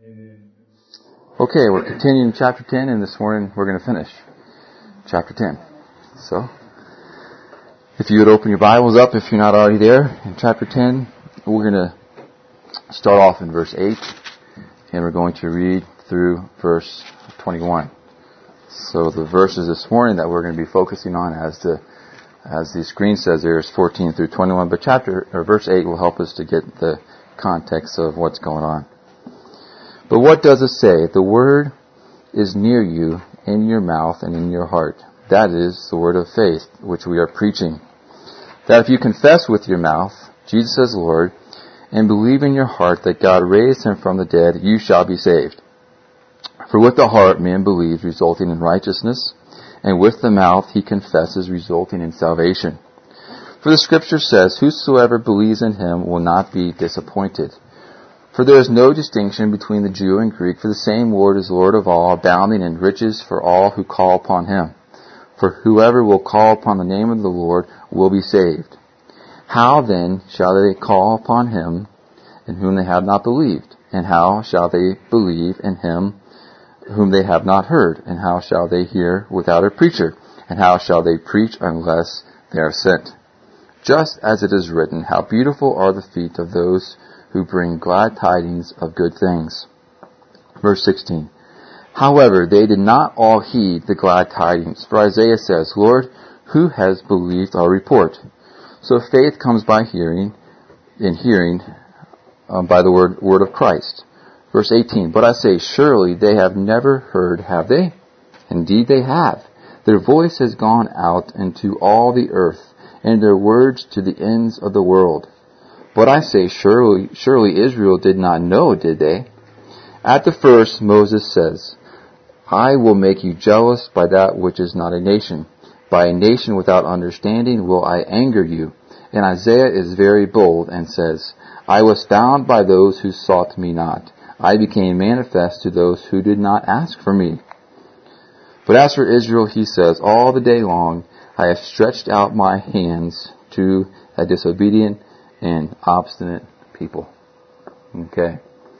Okay, we're continuing chapter 10, and this morning we're going to finish chapter 10. So, if you would open your Bibles up, if you're not already there, in chapter 10, we're going to start off in verse 8, and we're going to read through verse 21. So the verses this morning that we're going to be focusing on, as the screen says there, is 14 through 21, but verse 8 will help us to get the context of what's going on. But what does it say? The word is near you, in your mouth and in your heart. That is the word of faith, which we are preaching. That if you confess with your mouth Jesus as Lord, and believe in your heart that God raised him from the dead, you shall be saved. For with the heart man believes, resulting in righteousness, and with the mouth he confesses, resulting in salvation. For the scripture says, whosoever believes in him will not be disappointed. For there is no distinction between the Jew and Greek, for the same Lord is Lord of all, abounding in riches for all who call upon him. For whoever will call upon the name of the Lord will be saved. How then shall they call upon him in whom they have not believed? And how shall they believe in him whom they have not heard? And how shall they hear without a preacher? And how shall they preach unless they are sent? Just as it is written, how beautiful are the feet of those who bring glad tidings of good things. Verse 16. However, they did not all heed the glad tidings. For Isaiah says, Lord, who has believed our report? So faith comes by hearing, and hearing by the word of Christ. Verse 18. But I say, surely they have never heard, have they? Indeed they have. Their voice has gone out into all the earth, and their words to the ends of the world. But I say, surely Israel did not know, did they? At the first, Moses says, I will make you jealous by that which is not a nation. By a nation without understanding will I anger you. And Isaiah is very bold and says, I was found by those who sought me not. I became manifest to those who did not ask for me. But as for Israel, he says, all the day long I have stretched out my hands to a disobedient and obstinate people. Okay.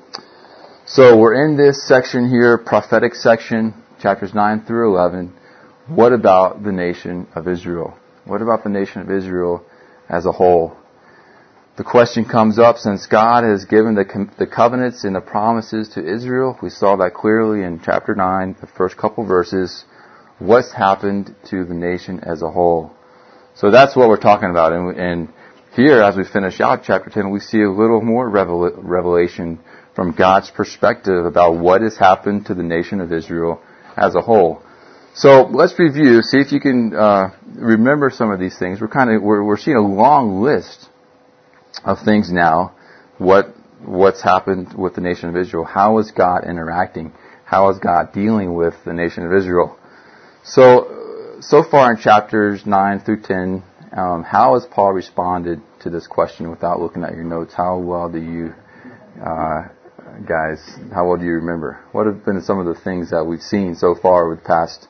So we're in this section here, prophetic section, chapters 9 through 11. What about the nation of Israel? What about the nation of Israel as a whole? The question comes up, since God has given the covenants and the promises to Israel. We saw that clearly in chapter 9, the first couple verses. What's happened to the nation as a whole? So that's what we're talking about. And here, as we finish out chapter 10, we see a little more revelation from God's perspective about what has happened to the nation of Israel as a whole. So let's review, see if you can remember some of these things. We're seeing a long list of things now. What's happened with the nation of Israel? How is God interacting? How is God dealing with the nation of Israel? So far in chapters 9 through 10, how has Paul responded to this question without looking at your notes? How well do you, guys, how well do you remember? What have been some of the things that we've seen so far with the past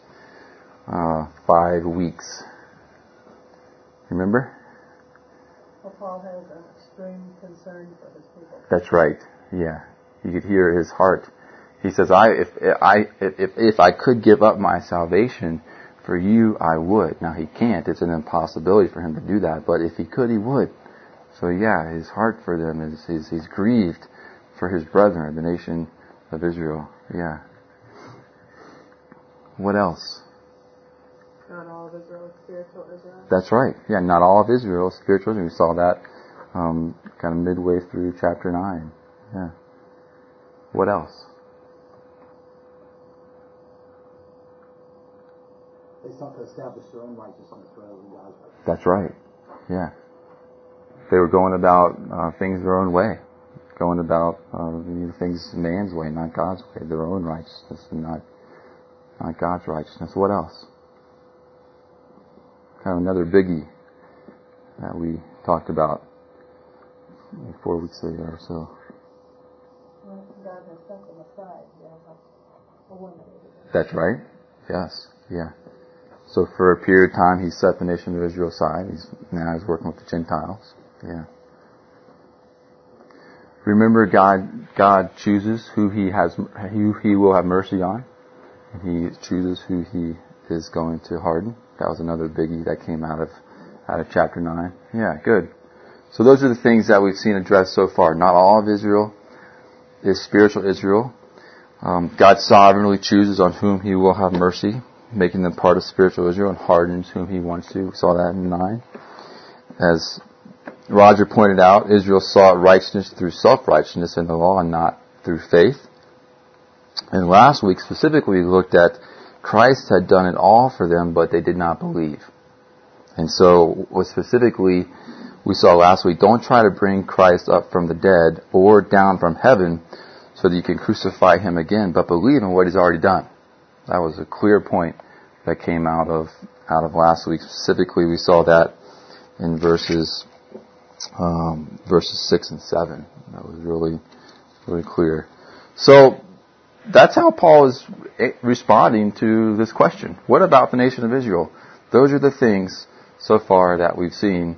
5 weeks? Remember? Well, Paul has an extreme concern for his people. That's right. Yeah. You could hear his heart. He says, if I could give up my salvation for you, I would. Now he can't. It's an impossibility for him to do that. But if he could, he would. So yeah, his heart for them is, he's grieved for his brethren, the nation of Israel. Yeah. What else? Not all of Israel is spiritual Israel. That's right. Yeah, not all of Israel is spiritual Israel. We saw that kind of midway through chapter 9. Yeah. What else? They sought to establish their own righteousness rather than God's righteousness. That's right. Yeah. They were going about things their own way. Going about things man's way, not God's way. Their own righteousness and not God's righteousness. What else? Kind of another biggie that we talked about 4 weeks ago or so. Well, God has set them aside. That's right. Yes. Yeah. So for a period of time, he set the nation of Israel aside. Now he's working with the Gentiles. Yeah. Remember, God chooses who He will have mercy on. And He chooses who He is going to harden. That was another biggie that came out of chapter 9. Yeah, good. So those are the things that we've seen addressed so far. Not all of Israel is spiritual Israel. God sovereignly chooses on whom He will have mercy, making them part of spiritual Israel, and hardens whom He wants to. We saw that in 9. As Roger pointed out, Israel sought righteousness through self-righteousness in the law and not through faith. And last week specifically we looked at Christ had done it all for them, but they did not believe. And so what specifically we saw last week, don't try to bring Christ up from the dead or down from heaven so that you can crucify Him again, but believe in what He's already done. That was a clear point that came out of last week. Specifically, we saw that in verses 6 and 7. That was really, really clear. So that's how Paul is responding to this question. What about the nation of Israel? Those are the things so far that we've seen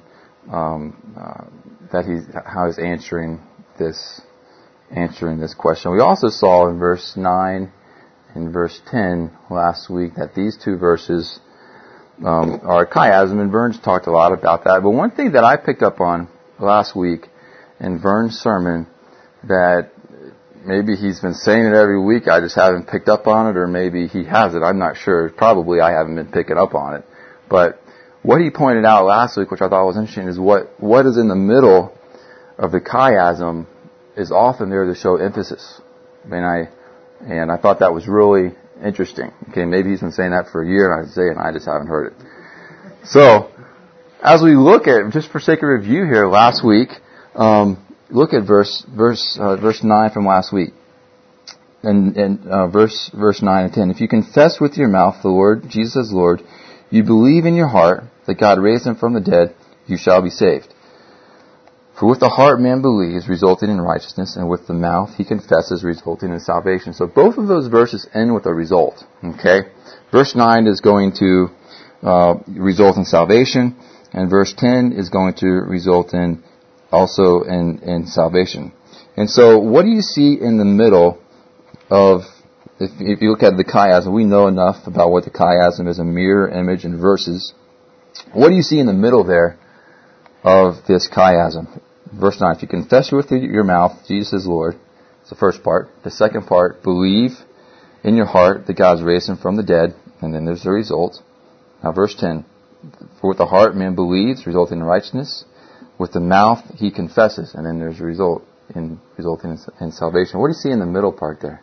how he's answering this question. We also saw in verse 9 and verse 10 last week that these two verses are chiasm, and Vern's talked a lot about that. But one thing that I picked up on last week in Vern's sermon, that maybe he's been saying it every week, I just haven't picked up on it, or maybe he has it, I'm not sure. Probably I haven't been picking up on it. But what he pointed out last week, which I thought was interesting, is what is in the middle of the chiasm is often there to show emphasis. And I thought that was really interesting. Okay, maybe he's been saying that for a year, and I just haven't heard it. So, as we look at, just for sake of review here, last week, look at verse 9 from last week. And verse 9 and 10. If you confess with your mouth the Lord Jesus as Lord, you believe in your heart that God raised Him from the dead, you shall be saved. For with the heart man believes, resulting in righteousness, and with the mouth he confesses, resulting in salvation. So both of those verses end with a result. Okay? Verse 9 is going to result in salvation, and verse 10 is going to result in salvation. And so what do you see in the middle of, if you look at the chiasm, we know enough about what the chiasm is, a mirror image in verses. What do you see in the middle there of this chiasm? Verse 9, if you confess with your mouth Jesus is Lord, it's the first part. The second part, believe in your heart that God's raised Him from the dead, and then there's the result. Now verse 10, for with the heart man believes, resulting in righteousness. With the mouth he confesses, and then there's a result resulting in salvation. What do you see in the middle part there?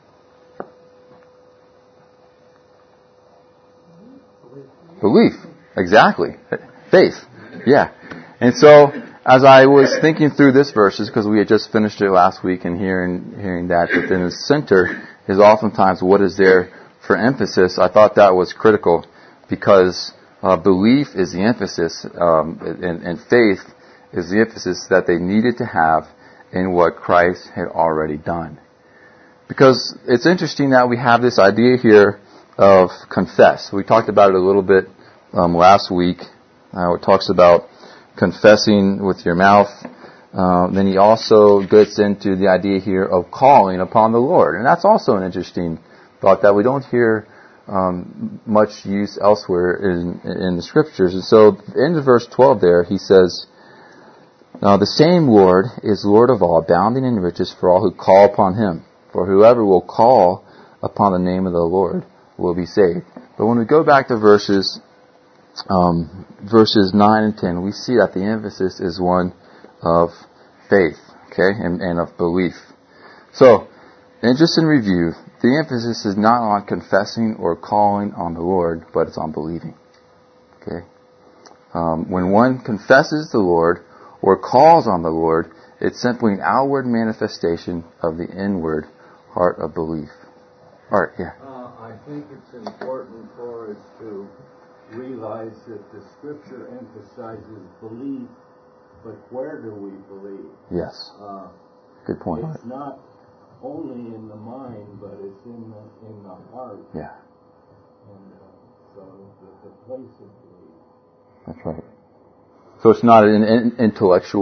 Belief. Exactly. Faith. Yeah. And so, as I was thinking through this verses, because we had just finished it last week, and hearing that in the center is oftentimes what is there for emphasis, I thought that was critical, because belief is the emphasis, and faith is the emphasis that they needed to have in what Christ had already done. Because it's interesting that we have this idea here of confess. We talked about it a little bit last week. It talks about confessing with your mouth. Then he also gets into the idea here of calling upon the Lord. And that's also an interesting thought that we don't hear much use elsewhere in the Scriptures. And so in verse 12 there, he says, now the same Lord is Lord of all, abounding in riches for all who call upon Him. For whoever will call upon the name of the Lord will be saved. But when we go back to verses 9 and 10, we see that the emphasis is one of faith, okay, and of belief. So, and just in review, the emphasis is not on confessing or calling on the Lord, but it's on believing. Okay? When one confesses the Lord or calls on the Lord, it's simply an outward manifestation of the inward heart of belief. Art, yeah. I think it's important for us to realize that the Scripture emphasizes belief, but where do we believe? Yes. Good point. It's not only in the mind, but it's in the heart. Yeah. And so the place of belief. That's right. So it's not an intellectual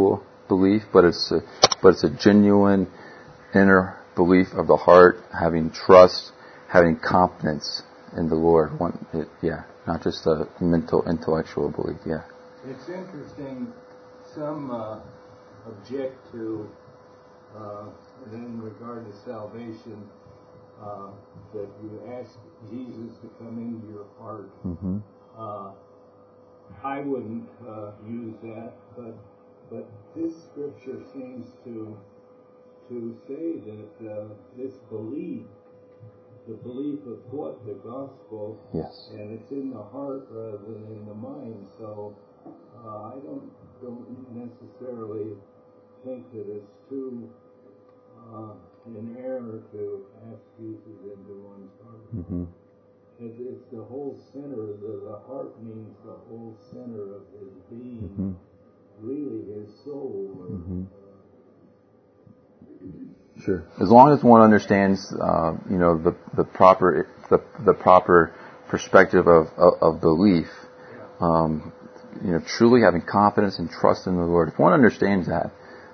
belief, but it's a genuine inner belief of the heart, having trust, having confidence in the Lord. Not just a mental, intellectual belief. Yeah. It's interesting. Some object to, in regard to salvation, that you ask Jesus to come into your heart. Mm-hmm. I wouldn't use that, but this scripture seems to say that this belief, the belief of what? The gospel. Yes. And it's in the heart rather than in the mind. So I don't necessarily think that it's too in error to ask Jesus into one's heart. Mm-hmm. It's the whole center. The heart means the whole center of his being, Mm-hmm. really his soul. Mm-hmm. Sure. As long as one understands, the proper perspective of belief, truly having confidence and trust in the Lord. If one understands that,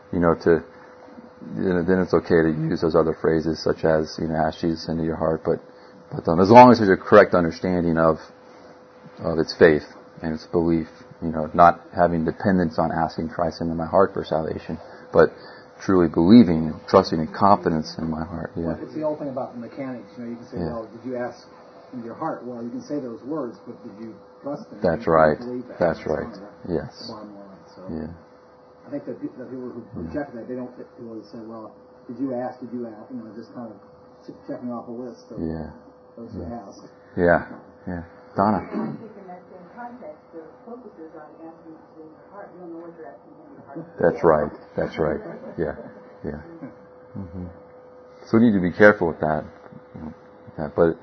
then it's okay to use those other phrases such as, ask Jesus into your heart. But as long as there's a correct understanding of its faith and its belief, not having dependence on asking Christ into my heart for salvation, but truly believing, trusting, and confidence in my heart. Yeah. Well, it's the old thing about the mechanics. You can say, well, did you ask in your heart? Well, you can say those words, but did you trust them? That's right. That's right. Yes. Bottom line. So yeah. I think that people who reject that, they don't really say, well, did you ask? Just kind of checking off a list of those who ask. Yeah. Yeah. Donna. I think in that same context, the focus is on answering in your heart. You don't know what you're asking in your heart. That's right. That's right. Yeah. Yeah. Mm-hmm. So we need to be careful with that. But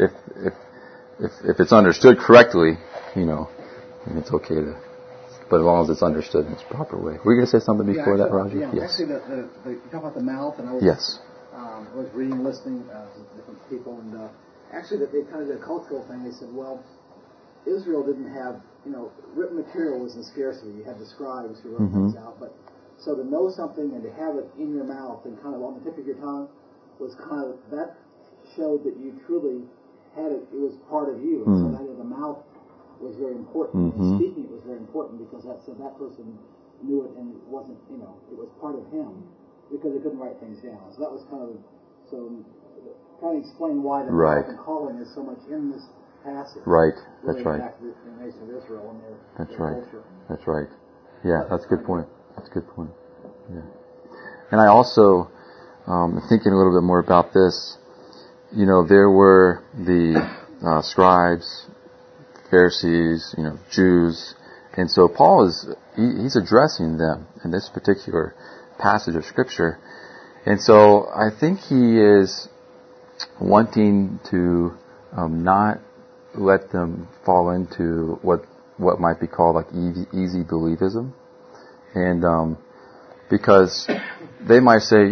if it's understood correctly, it's okay to. But as long as it's understood in its proper way. Were you going to say something before that, Roger? Yeah. Yes. Actually, you talk about the mouth, and I was reading, listening to different people, and actually they kind of did a cultural thing. They said, well, Israel didn't have, written material was in scarcity. You had the scribes who wrote things out, but so to know something and to have it in your mouth and kind of on the tip of your tongue was kind of, that showed that you truly had it. It was part of you, and so that the mouth was very important. And speaking it was very important because that person knew it and it wasn't, it was part of him because he couldn't write things down. So that was kind of trying to explain why the mouth and calling is so much in this passage. Right. Really That's right. Back to the nation of Israel and their culture. That's right. Yeah, that's a good point. That's a good point. Yeah. And I also, thinking a little bit more about this, there were the scribes, Pharisees, Jews, and so Paul he's addressing them in this particular passage of Scripture, and so I think he is wanting to not let them fall into what might be called like easy believism, and because they might say,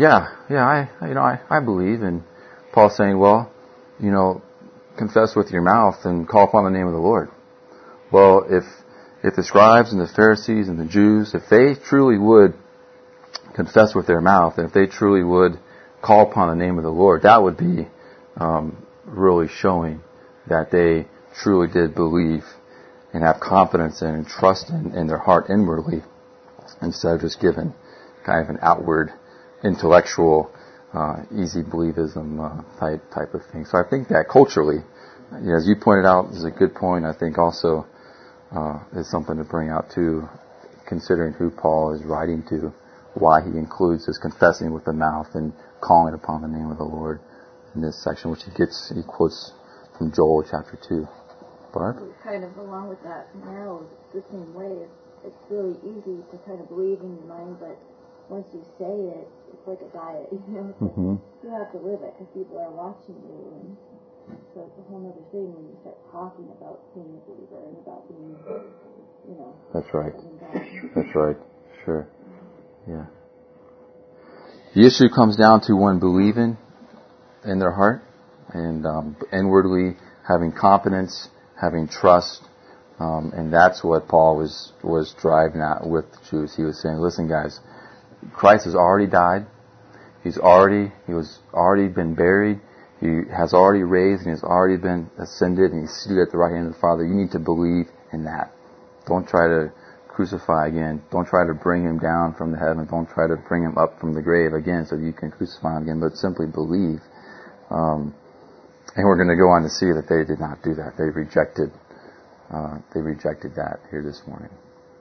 I believe, and Paul's saying, well, confess with your mouth and call upon the name of the Lord. Well, if the scribes and the Pharisees and the Jews, if they truly would confess with their mouth, and if they truly would call upon the name of the Lord, that would be really showing that they truly did believe and have confidence and trust in their heart inwardly, instead of just giving kind of an outward intellectual easy believism type of thing. So I think that culturally, as you pointed out, is a good point. I think also is something to bring out too, considering who Paul is writing to, why he includes this confessing with the mouth and calling upon the name of the Lord in this section, which he quotes from Joel chapter 2. Barb? Kind of along with that now, the same way. It's really easy to kind of believe in your mind, but once you say it, it's like a diet, you have to live it because people are watching you, and so it's a whole other thing when you start talking about being a believer and about being, That's right. That's right. Sure. Yeah. The issue comes down to one believing in their heart and inwardly having confidence, having trust, and that's what Paul was driving at with the Jews. He was saying, listen guys, Christ has already died. He was already been buried. He has already raised and he's already been ascended and he's seated at the right hand of the Father. You need to believe in that. Don't try to crucify again. Don't try to bring him down from the heaven. Don't try to bring him up from the grave again so you can crucify him again, but simply believe. And we're going to go on to see that they did not do that. They rejected that here this morning.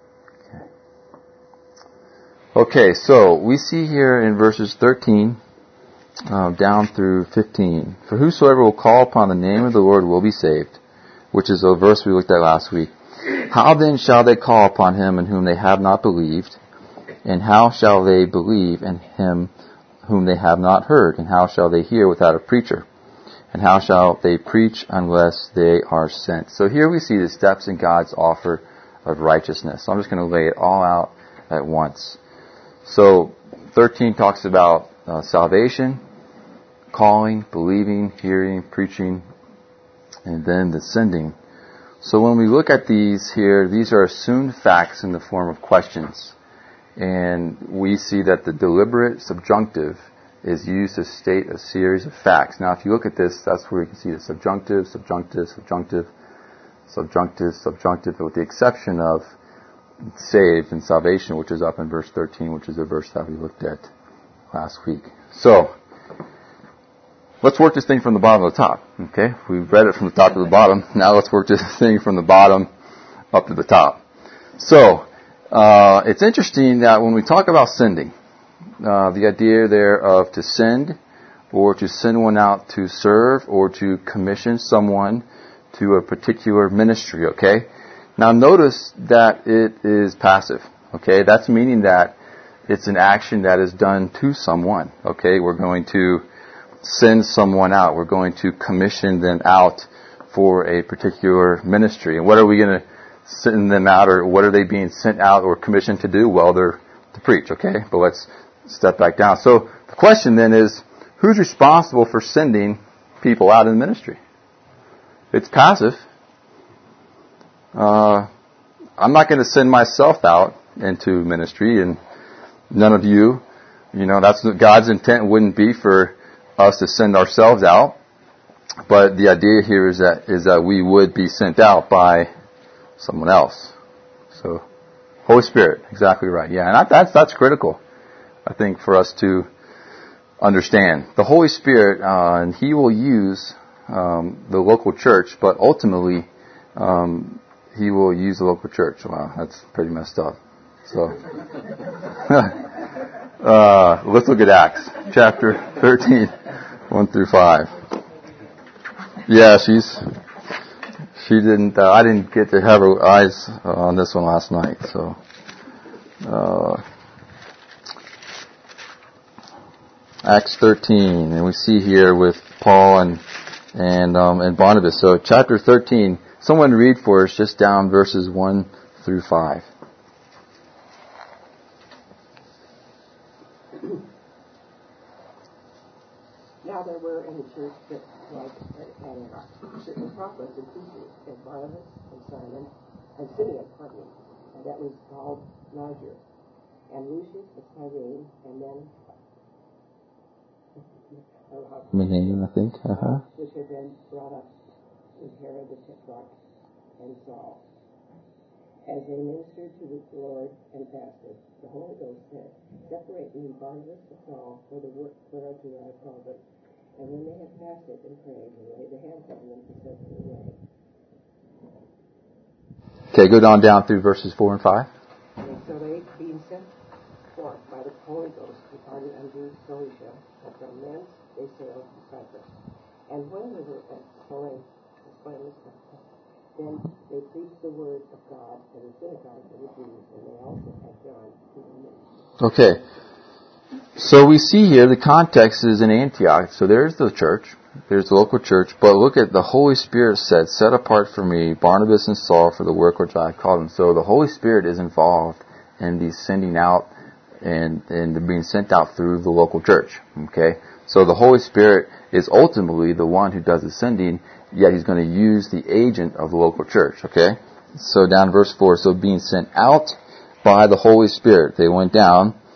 Okay, so we see here in verses 13 down through 15. For whosoever will call upon the name of the Lord will be saved, which is a verse we looked at last week. How then shall they call upon him in whom they have not believed? And how shall they believe in him whom they have not heard? And how shall they hear without a preacher? And how shall they preach unless they are sent? So here we see the steps in God's offer of righteousness. So I'm just going to lay it all out at once. So 13 talks about salvation, calling, believing, hearing, preaching, and then the sending. So when we look at these here, these are assumed facts in the form of questions. And we see that the deliberate subjunctive is used to state a series of facts. Now if you look at this, that's where you can see the subjunctive, subjunctive, subjunctive, subjunctive, subjunctive, with the exception of saved and salvation, which is up in verse 13, which is a verse that we looked at last week. So, let's work this thing from the bottom to the top. Okay? We've read it from the top to the bottom. Now let's work this thing from the bottom up to the top. So, it's interesting that when we talk about sending, the idea there of to send, or to send one out to serve, or to commission someone to a particular ministry, okay? Now notice that it is passive, okay? That's meaning that it's an action that is done to someone, okay? We're going to send someone out. We're going to commission them out for a particular ministry. And what are we going to send them out, or what are they being sent out or commissioned to do? Well, they're to preach, okay? But let's step back down. So the question then is, who's responsible for sending people out in ministry? It's passive. I'm not going to send myself out into ministry, and none of you. That's what God's intent wouldn't be for us to send ourselves out. But the idea here is that we would be sent out by someone else. So, Holy Spirit, exactly right. Yeah, and that's critical, I think, for us to understand. The Holy Spirit, and He will use the local church, but ultimately, He will use the local church. Wow, that's pretty messed up. So, let's look at Acts chapter 13, 1 through 5. Yeah, she didn't. I didn't get to have her eyes on this one last night. So, Acts 13, and we see here with Paul and Barnabas. So, chapter 13. Someone read for us just down verses 1 through 5. Now there were in the church that was at Antioch certain prophets and teachers, and Barnabas and Simon and Simeon, and that was called Niger, and Lucius of Cyrene, and then Manaen, I think. Which had been brought up with Herod the Tetrarch and Saul. As they ministered to the Lord and fasted, the Holy Ghost said, "Separate me Barnabas and Saul for the work whereunto I have called them." And when they had fasted and prayed and laid their hands on them, He sent them away. Okay, go down through verses 4 and 5. And so they, being sent forth by the Holy Ghost, departed unto Cilicia, and from thence they sailed to Cyprus. And when they were at Corinth, then they preached the word of God in the synagogue of the Jews, and they also had John to them. Okay. So we see here the context is in Antioch. So there's the church. There's the local church. But look at the Holy Spirit said, "Set apart for me Barnabas and Saul for the work which I have called them." So the Holy Spirit is involved in these sending out and being sent out through the local church. Okay. So the Holy Spirit is ultimately the one who does the sending, yet He's going to use the agent of the local church. Okay. So down verse 4. So being sent out by the Holy Spirit, they went down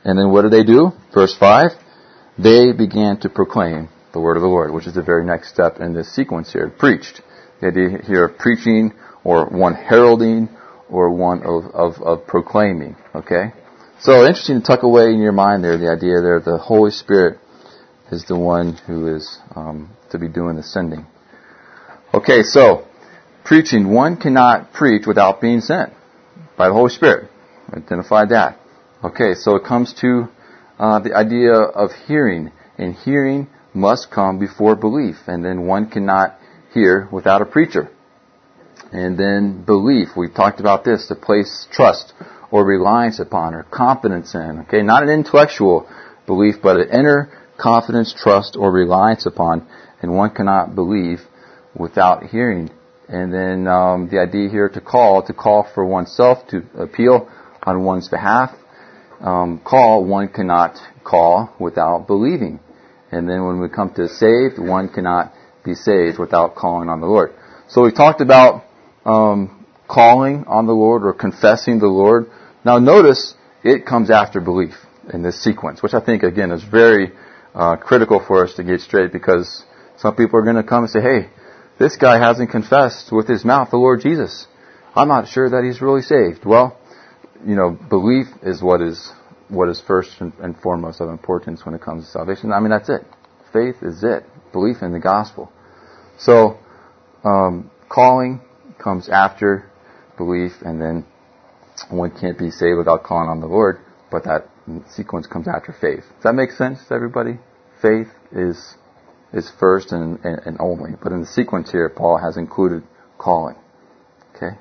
And then what did they do? Verse 5, they began to proclaim the word of the Lord, which is the very next step in this sequence here. Preached. The idea here of preaching, or one heralding, or one of proclaiming. Okay? So interesting to tuck away in your mind there, the idea there, the Holy Spirit is the one who is to be doing the sending. Okay, so preaching. One cannot preach without being sent by the Holy Spirit. Identify that. Okay, so it comes to the idea of hearing. And hearing must come before belief. And then one cannot hear without a preacher. And then belief. We've talked about this, to place trust or reliance upon or confidence in. Okay, not an intellectual belief, but an inner confidence, trust, or reliance upon. And one cannot believe without hearing. And then the idea here to call for oneself, to appeal on one's behalf. One cannot call without believing. And then when we come to saved, one cannot be saved without calling on the Lord. So we talked about calling on the Lord or confessing the Lord. Now notice it comes after belief in this sequence, which I think again is very critical for us to get straight, because some people are going to come and say, hey, this guy hasn't confessed with his mouth the Lord Jesus. I'm not sure that he's really saved. Well, belief is what is first and foremost of importance when it comes to salvation. I mean, that's it. Faith is it. Belief in the gospel. So, calling comes after belief, and then one can't be saved without calling on the Lord, but that sequence comes after faith. Does that make sense to everybody? Faith is first and only. But in the sequence here, Paul has included calling. Okay?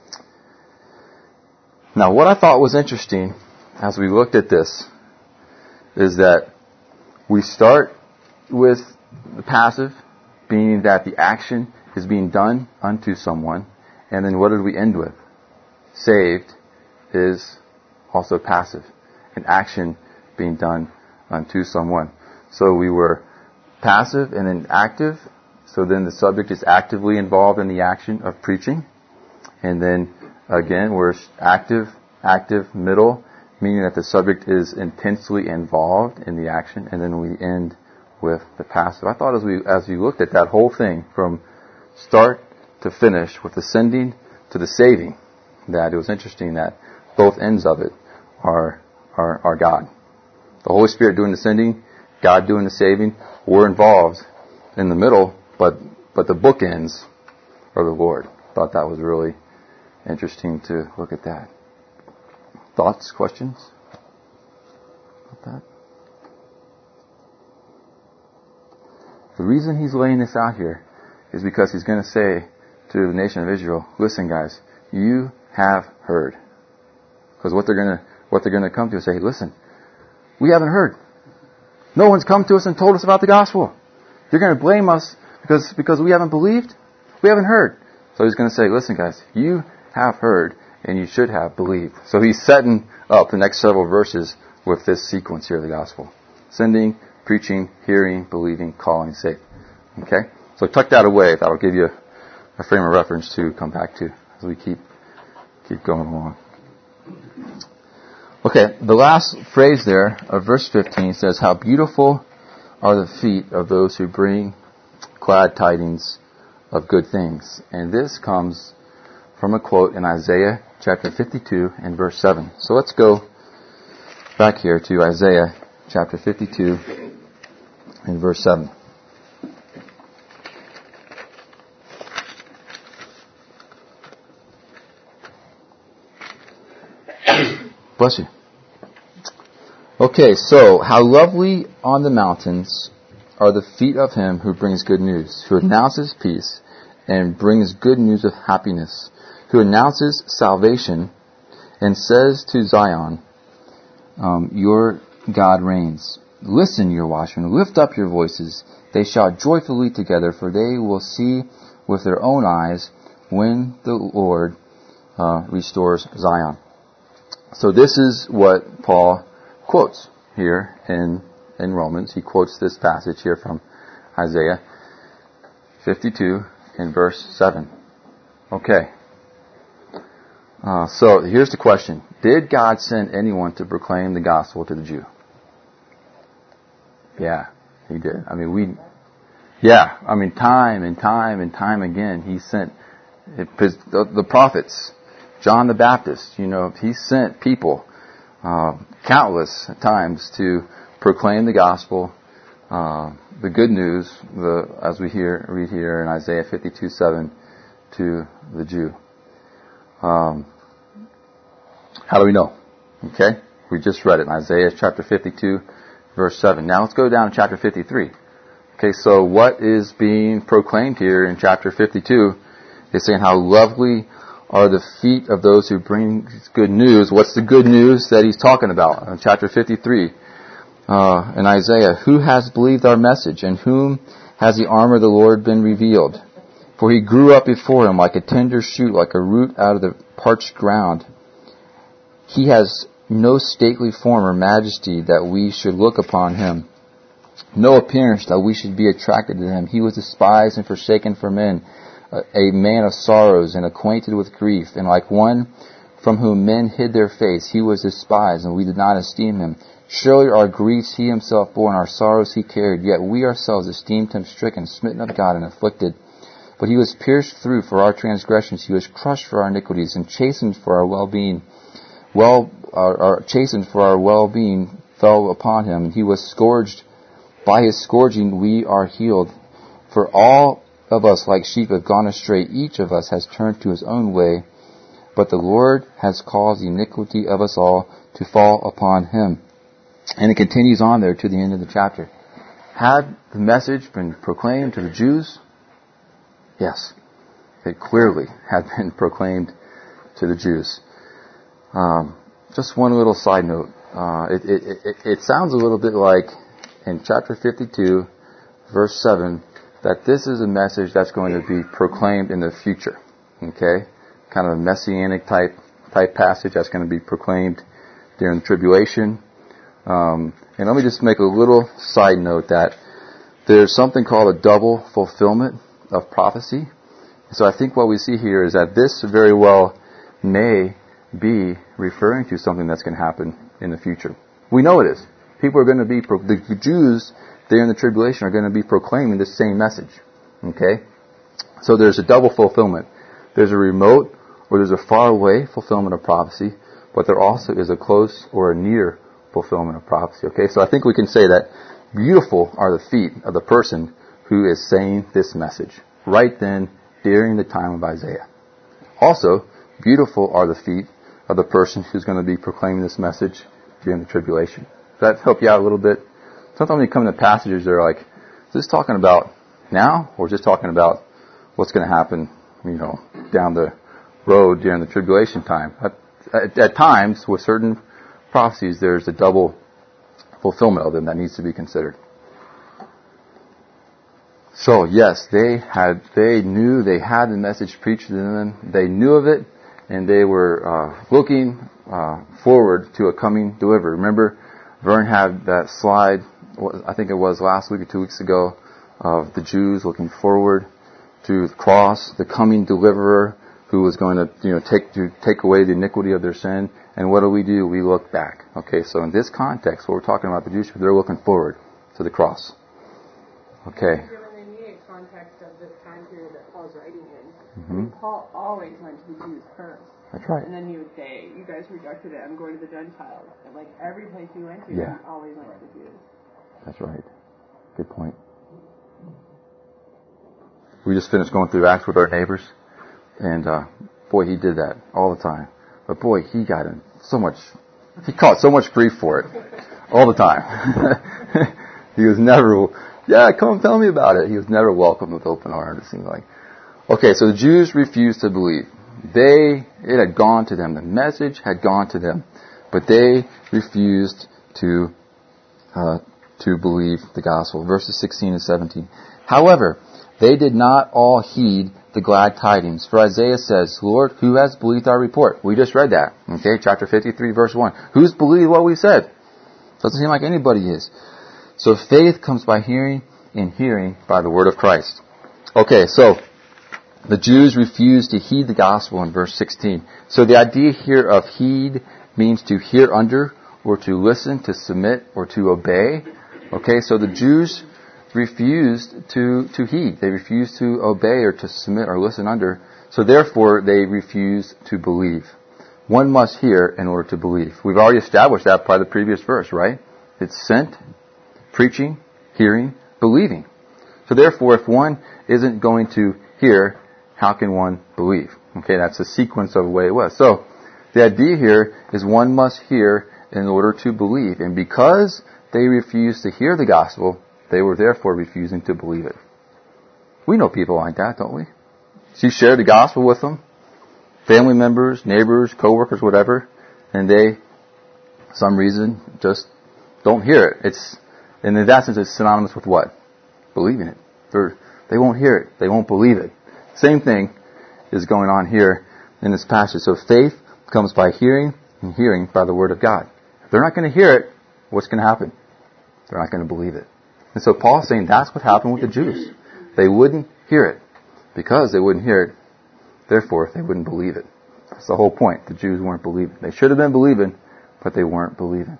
Now, what I thought was interesting as we looked at this is that we start with the passive, meaning that the action is being done unto someone. And then what did we end with? Saved is also passive. An action being done unto someone. So we were passive and then active. So then the subject is actively involved in the action of preaching. And then again, we're active, middle, meaning that the subject is intensely involved in the action. And then we end with the passive. I thought as we looked at that whole thing from start to finish, with the sending to the saving, that it was interesting that both ends of it are God. The Holy Spirit doing the sending, God doing the saving. We're involved in the middle, but the bookends are the Lord. Thought that was really interesting to look at that. Thoughts, questions about that? The reason he's laying this out here is because he's going to say to the nation of Israel, listen guys, you have heard. Because what they're going to come to is say, listen, we haven't heard. No one's come to us and told us about the gospel. You're going to blame us because we haven't believed? We haven't heard. So he's going to say, listen guys, you have heard and you should have believed. So he's setting up the next several verses with this sequence here of the gospel. Sending, preaching, hearing, believing, calling, saving. Okay? So tuck that away. That'll give you a frame of reference to come back to as we keep going along. Okay, the last phrase there of verse 15 says, how beautiful are the feet of those who bring glad tidings of good things. And this comes from a quote in Isaiah chapter 52 and verse 7. So let's go back here to Isaiah chapter 52 and verse 7. Bless you. Okay, so how lovely on the mountains are the feet of him who brings good news, who announces peace and brings good news of happiness, who announces salvation and says to Zion, your God reigns. Listen, your watchmen, lift up your voices. They shout joyfully together, for they will see with their own eyes when the Lord restores Zion. So this is what Paul quotes here in Romans. He quotes this passage here from Isaiah 52 in verse 7. Okay. So here's the question. Did God send anyone to proclaim the gospel to the Jew? Yeah, He did. Time and time again, He sent the prophets. John the Baptist, He sent people countless times to proclaim the gospel, the good news, as we read here in Isaiah 52:7 to the Jew. How do we know? Okay, we just read it in Isaiah chapter 52, verse 7. Now let's go down to chapter 53. Okay, so what is being proclaimed here in chapter 52 is saying how lovely are the feet of those who bring good news. What's the good news that he's talking about? In chapter 53, in Isaiah, who has believed our message, and whom has the arm of the Lord been revealed? For he grew up before him like a tender shoot, like a root out of the parched ground. He has no stately form or majesty that we should look upon him, no appearance that we should be attracted to him. He was despised and forsaken for men, a man of sorrows and acquainted with grief, and like one from whom men hid their face, he was despised, and we did not esteem him. Surely our griefs he himself bore, and our sorrows he carried, yet we ourselves esteemed him stricken, smitten of God, and afflicted. But he was pierced through for our transgressions, he was crushed for our iniquities, and chastened for our well-being. Chastened for our well-being fell upon him, and he was scourged. By his scourging we are healed. For all of us like sheep have gone astray, each of us has turned to his own way, but the Lord has caused the iniquity of us all to fall upon him. And it continues on there to the end of the chapter. Had the message been proclaimed to the Jews? Yes, it clearly had been proclaimed to the Jews. Just one little side note. It sounds a little bit like in chapter 52, verse 7, that this is a message that's going to be proclaimed in the future. Okay? Kind of a messianic type passage that's going to be proclaimed during the tribulation. And let me just make a little side note that there's something called a double fulfillment of prophecy. So I think what we see here is that this very well may be referring to something that's going to happen in the future. We know it is. People are going to be, the Jews there in the tribulation are going to be proclaiming the same message. Okay? So there's a double fulfillment. There's a remote or there's a far away fulfillment of prophecy, but there also is a close or a near fulfillment of prophecy. Okay? So I think we can say that beautiful are the feet of the person who is saying this message right then during the time of Isaiah. Also, beautiful are the feet of the person who's going to be proclaiming this message during the tribulation. Does that help you out a little bit? Sometimes when you come to passages, they're like, is this talking about now, or is this talking about what's going to happen, down the road during the tribulation time? At times, with certain prophecies, there's a double fulfillment of them that needs to be considered. So yes, they knew they had the message preached to them. They knew of it, and they were looking forward to a coming deliverer. Remember, Vern had that slide, I think it was last week or 2 weeks ago, of the Jews looking forward to the cross, the coming deliverer who was going to take away the iniquity of their sin. And what do? We look back. Okay, so in this context, what we're talking about the Jews, they're looking forward to the cross. Okay. Given the immediate context of this time period that Paul's writing in, Mm-hmm. Paul always went to the Jews first. That's right. And then he would say, you guys rejected it, I'm going to the Gentiles. And like every place he went to, Yeah. he always went to the Jews. That's right. Good point. We just finished going through Acts with our neighbors, and boy, he did that all the time. But boy, he caught so much grief for it all the time. He was never, come tell me about it. He was never welcomed with open arms, it seemed like. Okay, so the Jews refused to believe. It had gone to them. The message had gone to them, but they refused to believe the gospel. Verses 16 and 17. However, they did not all heed the glad tidings. For Isaiah says, Lord, who has believed our report? We just read that. Okay, chapter 53, verse 1. Who's believed what we said? Doesn't seem like anybody is. So faith comes by hearing, and hearing by the word of Christ. Okay, so The Jews refused to heed the gospel in verse 16. So the idea here of heed means to hear under, or to listen, to submit, or to obey. Okay, so the Jews refused to heed. They refused to obey or to submit or listen under. So therefore, they refused to believe. One must hear in order to believe. We've already established that by the previous verse, right? It's sent, preaching, hearing, believing. So therefore, if one isn't going to hear, how can one believe? Okay, that's the sequence of the way it was. So, the idea here is one must hear in order to believe. And because they refused to hear the gospel, they were therefore refusing to believe it. We know people like that, don't we? She shared the gospel with them, family members, neighbors, co-workers, whatever, and they, for some reason, just don't hear it. It's, and in that sense, it's synonymous with what? Believing it. They won't hear it. They won't believe it. Same thing is going on here in this passage. So faith comes by hearing, and hearing by the word of God. If they're not going to hear it, what's going to happen? They're not going to believe it. And so Paul's saying that's what happened with the Jews. They wouldn't hear it. Because they wouldn't hear it, therefore they wouldn't believe it. That's the whole point. The Jews weren't believing. They should have been believing, but they weren't believing.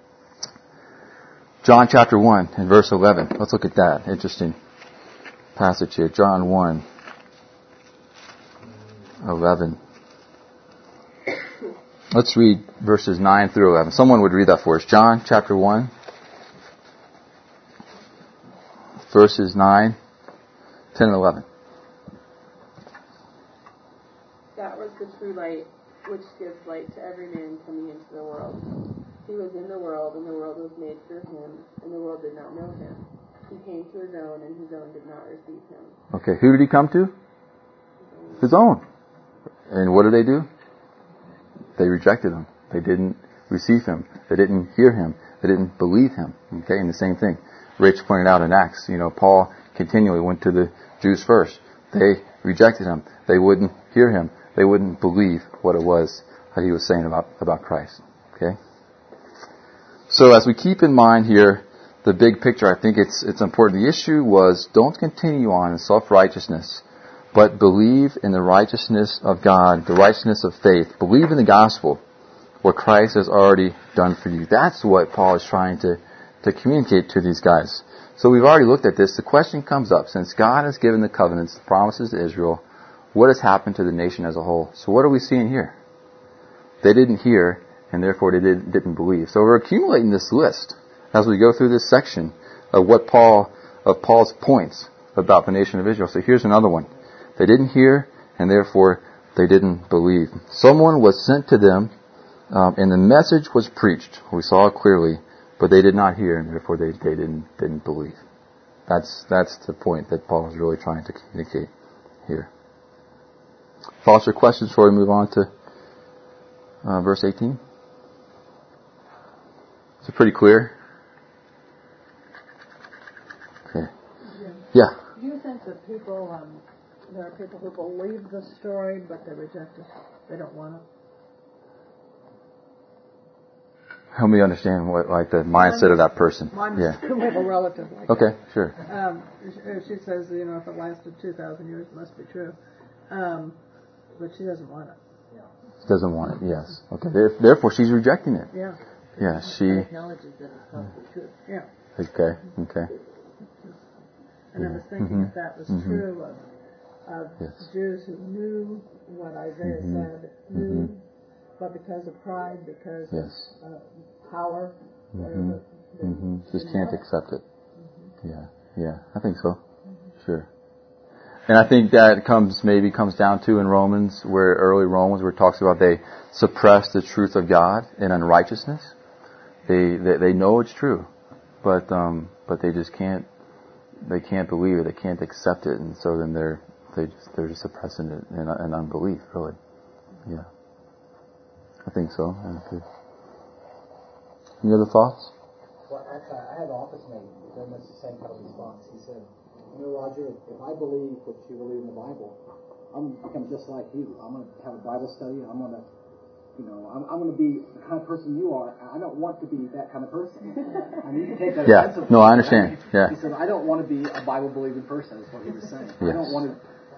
John chapter 1 and verse 11. Let's look at that. Interesting passage here. John 1, 11. Let's read verses 9 through 11. Someone would read that for us. John chapter 1, verses 9, 10, and 11. That was the true light, which gives light to every man coming into the world. He was in the world, and the world was made through him, and the world did not know him. He came to his own, and his own did not receive him. Okay, who did he come to? His own. And what did they do? They rejected him. They didn't receive him. They didn't hear him. They didn't believe him. Okay, and the same thing. Rich pointed out in Acts, Paul continually went to the Jews first. They rejected him. They wouldn't hear him. They wouldn't believe what it was that he was saying about Christ. Okay? So as we keep in mind here the big picture, I think it's important. The issue was don't continue on in self-righteousness, but believe in the righteousness of God, the righteousness of faith. Believe in the gospel, what Christ has already done for you. That's what Paul is trying to communicate to these guys. So we've already looked at this. The question comes up, since God has given the covenants, the promises to Israel, what has happened to the nation as a whole? So what are we seeing here? They didn't hear, and therefore they didn't believe. So we're accumulating this list as we go through this section of Paul's points about the nation of Israel. So here's another one. They didn't hear, and therefore they didn't believe. Someone was sent to them, and the message was preached. We saw it clearly, but they did not hear, and therefore they didn't believe. That's the point that Paul is really trying to communicate here. Thoughts or questions before we move on to verse 18? Is it pretty clear? Okay. Yeah. Do you think that people, there are people who believe the story, but they reject it? They don't want it? Help me understand what, like, the mindset of that person. We have a relative like okay, that. Sure. She says, if it lasted 2,000 years, it must be true. But she doesn't want it. She doesn't want it, yes. Okay, therefore she's rejecting it. Yeah. Yeah, she acknowledges that it's possibly true. Yeah. Okay. And I was thinking if that was true of Jews who knew what Isaiah said, but because of pride, because of power, just can't accept it. Yeah, I think so. Sure. And I think that comes down to in Romans, early Romans, where it talks about they suppress the truth of God in unrighteousness. They know it's true, but they just can't. They can't believe it. They can't accept it, and so then they're just suppressing it in unbelief. Really, yeah. I think so. Any other thoughts? Well, I had an office mate who very much the same kind of response. He said, Roger, if I believe what you believe in the Bible, I'm going to become just like you. I'm going to have a Bible study. I'm going to, I'm going to be the kind of person you are. I don't want to be that kind of person. I mean, you can take that offensively. No, I understand. Yeah. He said, I don't want to be a Bible-believing person, is what he was saying. Yes. I don't want to.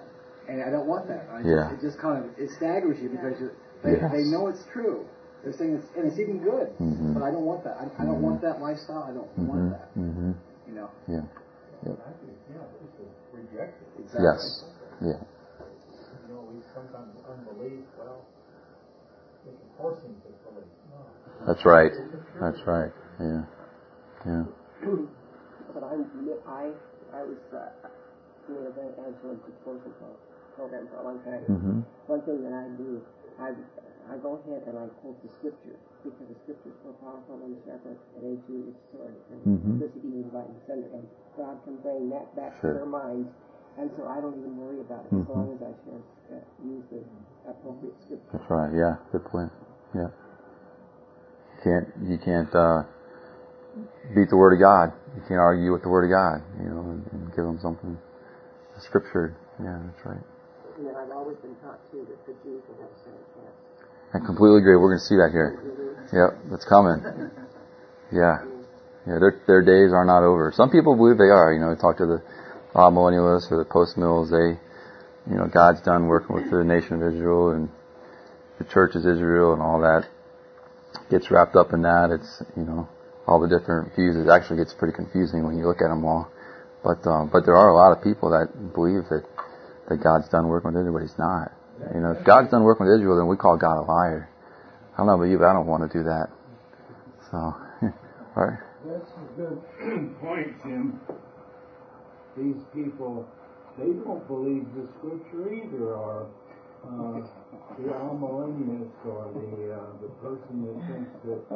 And I don't want that. It just kind of, it staggers you because they know it's true. They're saying it's even good, but I don't want that. I don't want that lifestyle. I don't want that. You know. Yeah. Yep. It's rejected. Exactly. Yes. Yeah. You know, we sometimes unbelief. Well, we can force him to believe. No. That's right. That's right. Yeah. Yeah. But I was in the evangelistic disposal program for a long time. One thing that I do, I go ahead and I quote the scripture because the scripture is so powerful and sharper than a two-edged sword. And this is even divided asunder, and God can bring that back to their minds. And so I don't even worry about it as long as I can use the appropriate scripture. That's right. Yeah. Good point. Yeah. You can't beat the Word of God. You can't argue with the Word of God. You know, and give them something. The Scripture. Yeah, that's right. And then I've always been taught too that the Jews will have a second chance. I completely agree. We're going to see that here. Yep, it's coming. Yeah. Yeah, their days are not over. Some people believe they are. You know, talk to the millennialists or the post-mills. God's done working with the nation of Israel and the church is Israel and all that. Gets wrapped up in that. It's, all the different views. It actually gets pretty confusing when you look at them all. But there are a lot of people that believe that God's done working with Israel, but He's not. If God's done working with Israel, then we call God a liar. I don't know about you, but I don't want to do that. So, all right. That's a good point, Jim. These people, they don't believe the Scripture either, or the amillennialist, or the person that thinks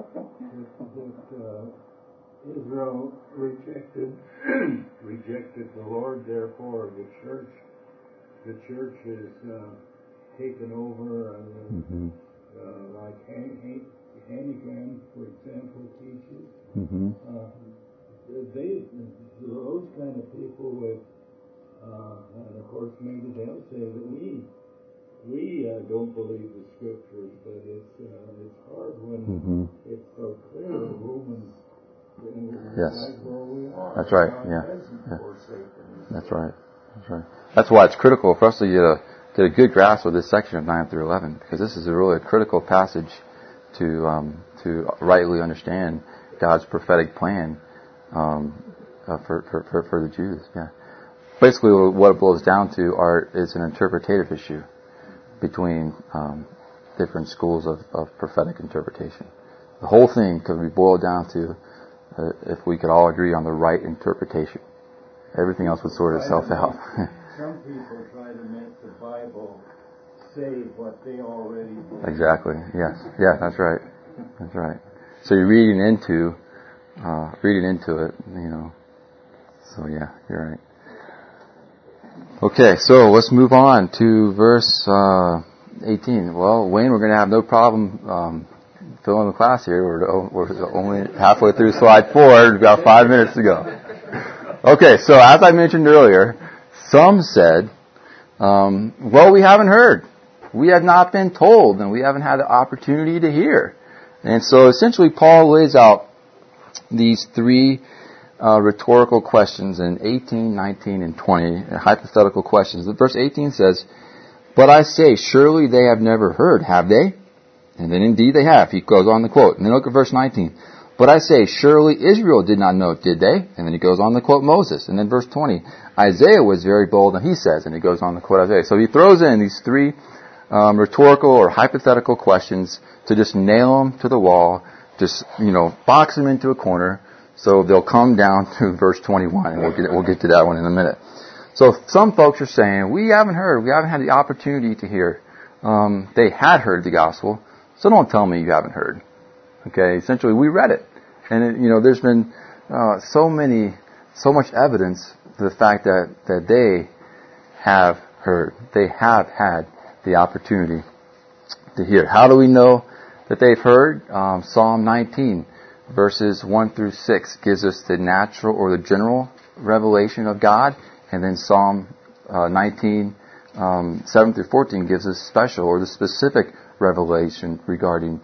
that Israel rejected the Lord, therefore the church is taken over, like Hannigan, for example, teaches. Those kind of people with, and of course maybe they'll say that we don't believe the Scriptures, but it's hard when it's so clear in Romans. Yes. Where we are. That's right. Yeah. That's right. That's right. That's why it's critical for us to get a good grasp of this section of 9 through 11, because this is a really critical passage to rightly understand God's prophetic plan for the Jews. Yeah. Basically, what it boils down to is an interpretative issue between different schools of prophetic interpretation. The whole thing could be boiled down to if we could all agree on the right interpretation. Everything else would sort itself out. Some people try to make the Bible say what they already believe. Exactly. Yes. Yeah, that's right. That's right. So you're reading into it, So yeah, you're right. Okay, so let's move on to verse 18. Well, Wayne, we're going to have no problem filling the class here. We're only halfway through slide 4. We've got 5 minutes to go. Okay, so as I mentioned earlier, some said, well, we haven't heard. We have not been told, and we haven't had the opportunity to hear. And so essentially Paul lays out these 3 rhetorical questions in 18, 19, and 20, hypothetical questions. Verse 18 says, but I say, surely they have never heard, have they? And then indeed they have. He goes on to quote. And then look at verse 19. But I say, surely Israel did not know it, did they? And then he goes on to quote Moses. And then verse 20. Isaiah was very bold, and he says, and he goes on to quote Isaiah. So he throws in these 3 rhetorical or hypothetical questions to just nail them to the wall, just, box them into a corner, so they'll come down to verse 21, and we'll get to that one in a minute. So some folks are saying, we haven't heard, we haven't had the opportunity to hear. They had heard the gospel, so don't tell me you haven't heard. Okay, essentially we read it. And there's been so much evidence to the fact that they have heard. They have had the opportunity to hear. How do we know that they've heard? Psalm 19, verses 1 through 6 gives us the natural or the general revelation of God. And then Psalm 19, 7 through 14 gives us special or the specific revelation regarding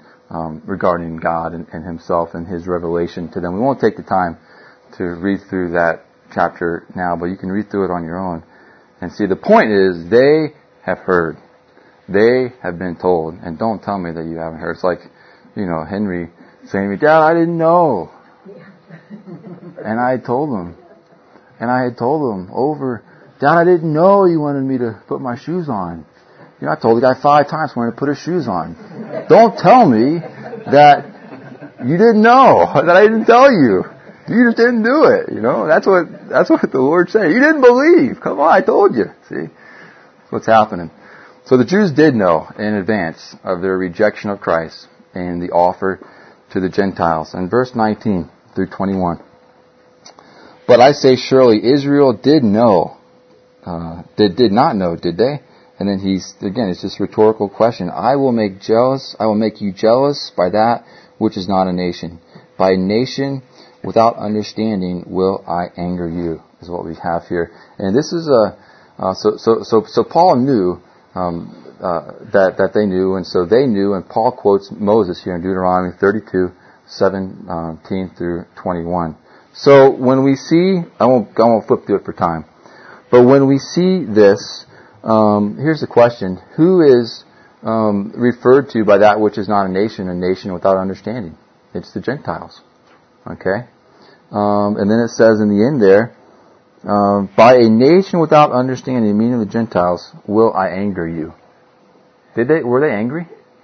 God and Himself and His revelation to them. We won't take the time to read through that chapter now, but you can read through it on your own And see, the point is, they have heard. They have been told. And don't tell me that you haven't heard. It's like, Henry saying to me, Dad, I didn't know. And I had told him. And I had told him over, Dad, I didn't know you wanted me to put my shoes on. I told the guy 5 times when to put his shoes on. Don't tell me that you didn't know, that I didn't tell you. You just didn't do it, That's what the Lord said. You didn't believe. Come on, I told you. See? That's what's happening. So the Jews did know in advance of their rejection of Christ and the offer to the Gentiles. In verse 19 through 21. But I say surely Israel did know. Did not know, did they? And then it's just a rhetorical question. I will make you jealous by that which is not a nation. By a nation without understanding will I anger you, is what we have here. And this is so Paul knew, that they knew, and so they knew, and Paul quotes Moses here in Deuteronomy 32, 17 through 21. So when we see, I won't flip through it for time, but when we see this, here's the question. Who is referred to by that which is not a nation without understanding? It's the Gentiles. Okay? And then it says in the end there, by a nation without understanding, meaning the Gentiles, will I anger you. Were they angry?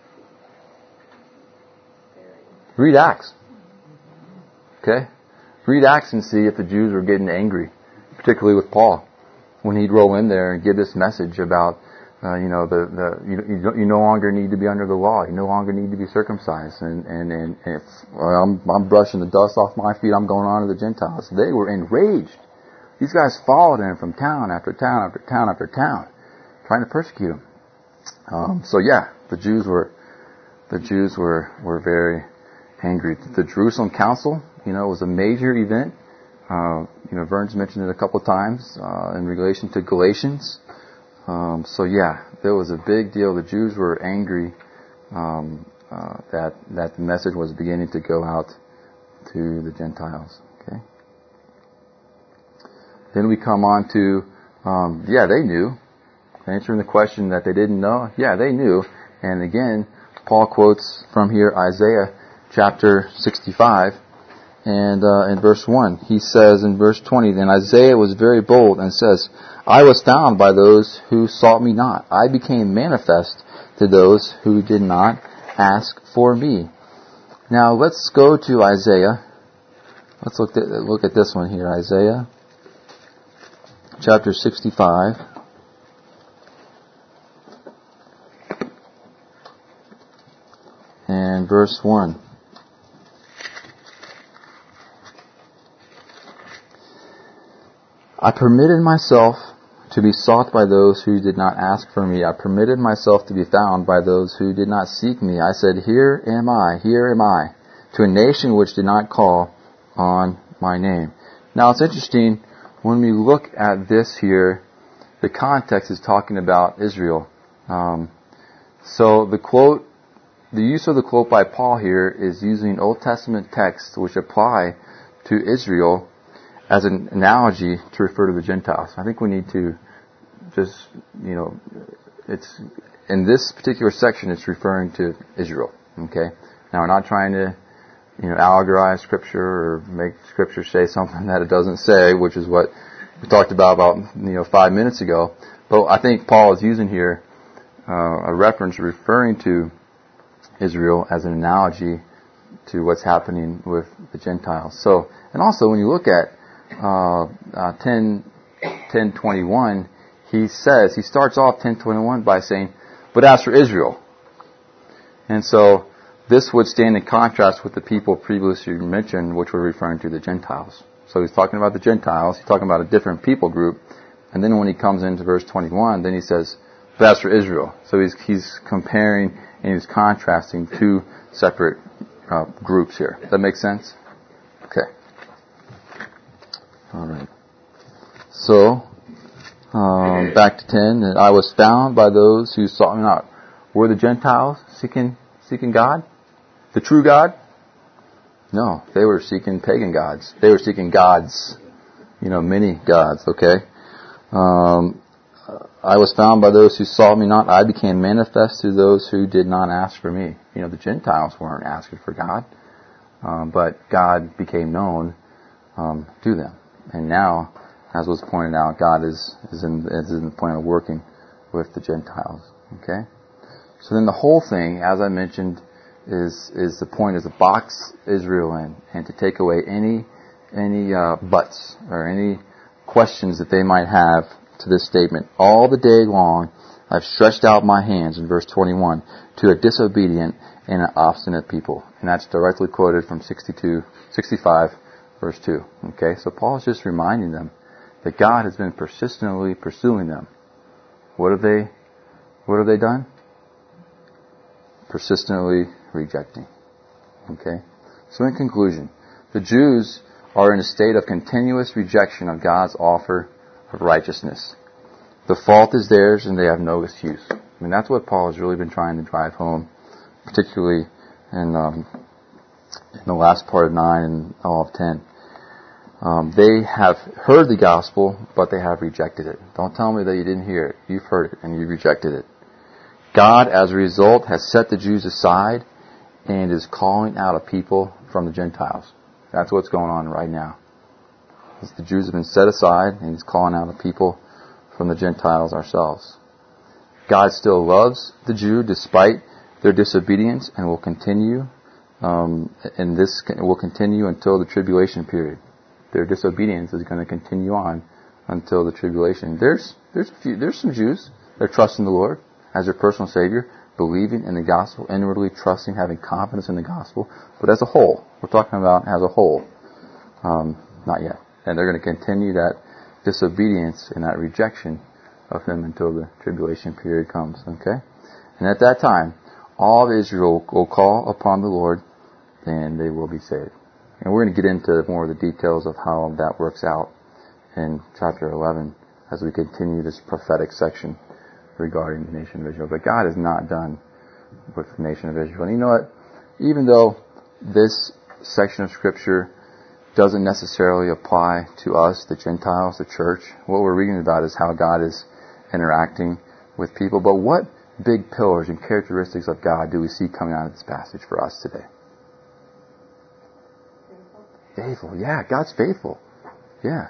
Read Acts. Okay? Read Acts and see if the Jews were getting angry, particularly with Paul, when he'd roll in there and give this message about, you no longer need to be under the law. You no longer need to be circumcised. And if I'm brushing the dust off my feet, I'm going on to the Gentiles. They were enraged. These guys followed him from town after town after town after town, trying to persecute him. The Jews were very angry. The Jerusalem Council, was a major event. Vern's mentioned it a couple of times in relation to Galatians. There was a big deal. The Jews were angry that the message was beginning to go out to the Gentiles. Okay. Then we come on to, they knew. Answering the question that they didn't know, they knew. And again, Paul quotes from here Isaiah chapter 65 and in verse 1. He says in verse 20, then Isaiah was very bold and says, I was found by those who sought me not. I became manifest to those who did not ask for me. Now let's go to Isaiah. Let's look at this one here. Isaiah chapter 65. And verse 1. I permitted myself to be sought by those who did not ask for me. I permitted myself to be found by those who did not seek me. I said, here am I, to a nation which did not call on my name. Now it's interesting, when we look at this here, the context is talking about Israel. So the use of the quote by Paul here is using Old Testament texts which apply to Israel as an analogy to refer to the Gentiles. I think we need to just, it's in this particular section, it's referring to Israel. Okay? Now we're not trying to, allegorize Scripture or make Scripture say something that it doesn't say, which is what we talked about 5 minutes ago. But I think Paul is using here a reference referring to Israel as an analogy to what's happening with the Gentiles. So, and also when you look at 10:21, he starts off 10:21 by saying, but as for Israel. And so this would stand in contrast with the people previously mentioned, which were referring to the Gentiles. So he's talking about the Gentiles, he's talking about a different people group, and then when he comes into verse 21, then he says, but as for Israel. So he's comparing and he's contrasting two separate groups here. Does that make sense? Okay. All right. So, back to 10. And I was found by those who sought me not. Were the Gentiles seeking God? The true God? No, they were seeking pagan gods. They were seeking gods. Many gods. Okay. I was found by those who sought me not. I became manifest to those who did not ask for me. The Gentiles weren't asking for God, but God became known to them. And now, as was pointed out, God is in the point of working with the Gentiles. Okay? So then the whole thing, as I mentioned, is the point is to box Israel in and to take away any buts or any questions that they might have to this statement. All the day long I've stretched out my hands, in verse 21, to a disobedient and an obstinate people. And that's directly quoted from 65, verse 2. Okay, so Paul is just reminding them that God has been persistently pursuing them. What have they done? Persistently rejecting. Okay? So in conclusion, the Jews are in a state of continuous rejection of God's offer of righteousness. The fault is theirs and they have no excuse. I mean, that's what Paul has really been trying to drive home, particularly in the last part of 9 and all of 10. They have heard the gospel, but they have rejected it. Don't tell me that you didn't hear it. You've heard it and you rejected it. God, as a result, has set the Jews aside and is calling out a people from the Gentiles. That's what's going on right now. The Jews have been set aside and He's calling out a people from the Gentiles ourselves. God still loves the Jew despite their disobedience and will continue, and this will continue until the tribulation period. Their disobedience is going to continue on until the tribulation. There's some Jews that trust in the Lord as their personal Savior, believing in the gospel, inwardly trusting, having confidence in the gospel. But as a whole, we're talking about as a whole, not yet. And they're going to continue that disobedience and that rejection of Him until the tribulation period comes. Okay? And at that time, all of Israel will call upon the Lord, and they will be saved. And we're going to get into more of the details of how that works out in chapter 11 as we continue this prophetic section regarding the nation of Israel. But God is not done with the nation of Israel. And you know what? Even though this section of Scripture doesn't necessarily apply to us, the Gentiles, the church, what we're reading about is how God is interacting with people. But what big pillars and characteristics of God do we see coming out of this passage for us today? Faithful. Yeah, God's faithful. Yeah.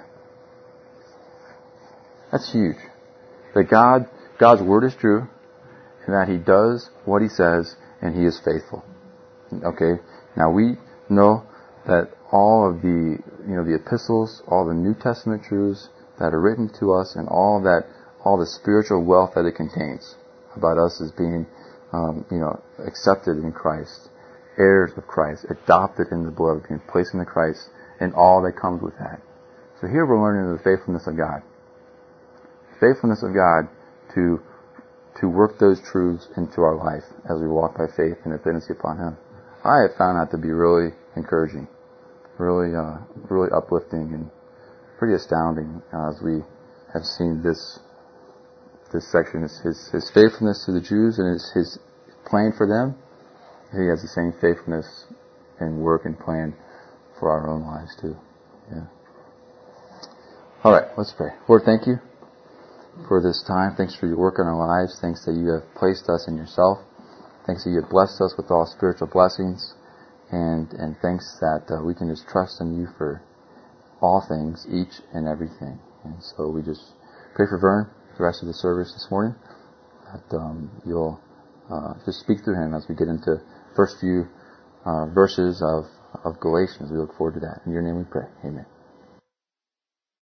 That's huge. That God's word is true, and that He does what He says, and He is faithful. Okay? Now we know that all of the epistles, all the New Testament truths that are written to us, and all the spiritual wealth that it contains about us as being, accepted in Christ, heirs of Christ, adopted in the blood, being placed in the Christ, and all that comes with that. So here we're learning the faithfulness of God. Faithfulness of God to work those truths into our life as we walk by faith and dependency upon Him. I have found that to be really encouraging, really uplifting, and pretty astounding as we have seen this section. His faithfulness to the Jews and His plan for them. He has the same faithfulness and work and plan for our own lives too. Yeah. All right, let's pray. Lord, thank You for this time. Thanks for Your work in our lives. Thanks that You have placed us in Yourself. Thanks that You have blessed us with all spiritual blessings. And thanks that we can just trust in You for all things, each and everything. And so we just pray for Vern, the rest of the service this morning, that You'll just speak through him as we get into first few verses of Galatians. We look forward to that. In Your name we pray. Amen.